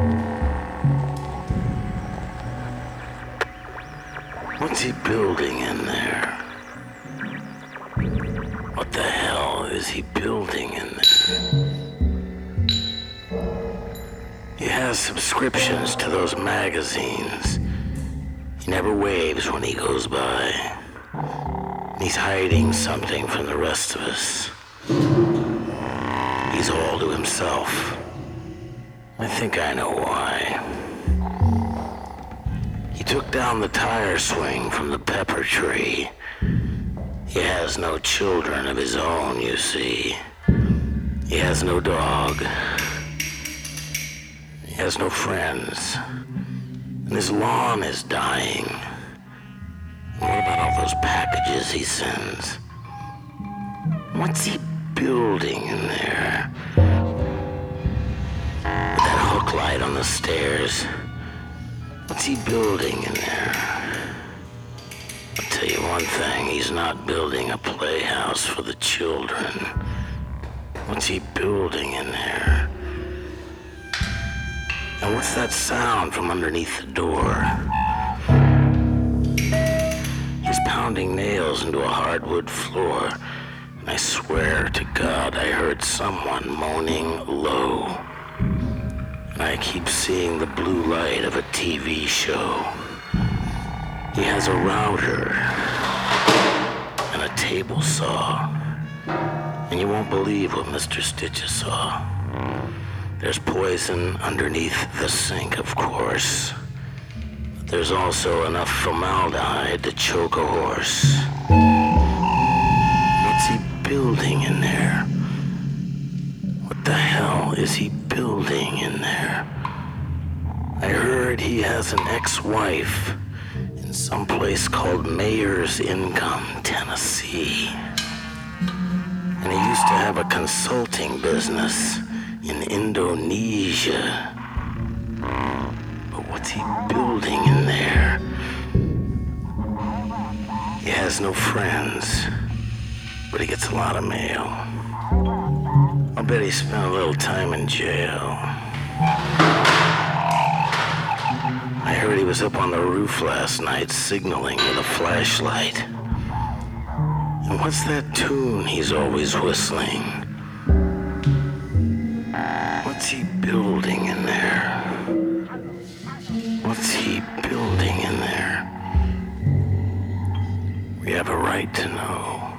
What's he building in there? What the hell is he building in there? He has subscriptions to those magazines. He never waves when he goes by. He's hiding something from the rest of us. He's all to himself. I think I know why. He took down the tire swing from the pepper tree. He has no children of his own, you see. He has no dog. He has no friends. And his lawn is dying. What about all those packages he sends? What's he building in there? With that hook light on the stairs. What's he building in there? I'll tell you one thing, he's not building a playhouse for the children. What's he building in there? And what's that sound from underneath the door? He's pounding nails into a hardwood floor. And I swear to God I heard someone moaning low. And I keep seeing the blue light of a TV show. He has a router and a table saw. And you won't believe what Mr. Stitches saw. There's poison underneath the sink, of course. But there's also enough formaldehyde to choke a horse. What's he building in there? What the hell is he building in there? I heard he has an ex-wife in some place called Mayor's Income, Tennessee. And he used to have a consulting business in Indonesia. But what's he building in there? He has no friends, but he gets a lot of mail. I'll bet he spent a little time in jail. I heard he was up on the roof last night signaling with a flashlight. And what's that tune he's always whistling? What's he building in there? What's he building in there? We have a right to know.